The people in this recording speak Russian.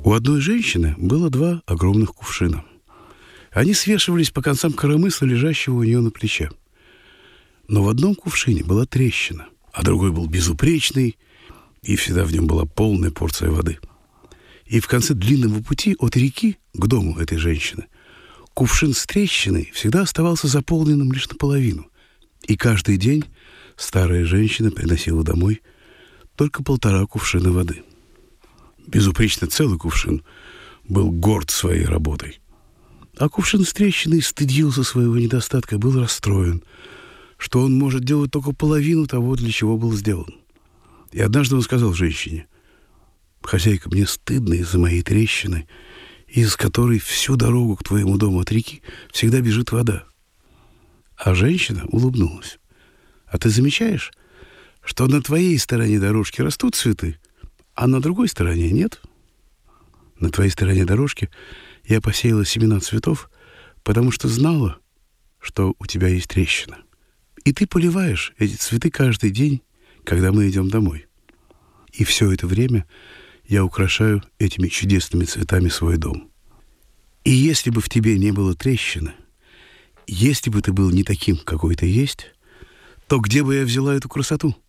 У одной женщины было 2 огромных кувшина. Они свешивались по концам коромысла, лежащего у нее на плече. Но в одном кувшине была трещина, а другой был безупречный, и всегда в нем была полная порция воды. И в конце длинного пути от реки к дому этой женщины кувшин с трещиной всегда оставался заполненным лишь наполовину. И каждый день старая женщина приносила домой только 1,5 кувшина воды. Безупречно целый кувшин был горд своей работой. А кувшин с трещиной стыдился своего недостатка, был расстроен, что он может делать только половину того, для чего был сделан. И однажды он сказал женщине: «Хозяйка, мне стыдно из-за моей трещины, из которой всю дорогу к твоему дому от реки всегда бежит вода». А женщина улыбнулась. «А ты замечаешь, что на твоей стороне дорожки растут цветы, а на другой стороне нет? На твоей стороне дорожки я посеяла семена цветов, потому что знала, что у тебя есть трещина. И ты поливаешь эти цветы каждый день, когда мы идем домой. И все это время я украшаю этими чудесными цветами свой дом. И если бы в тебе не было трещины, если бы ты был не таким, какой ты есть, то где бы я взяла эту красоту?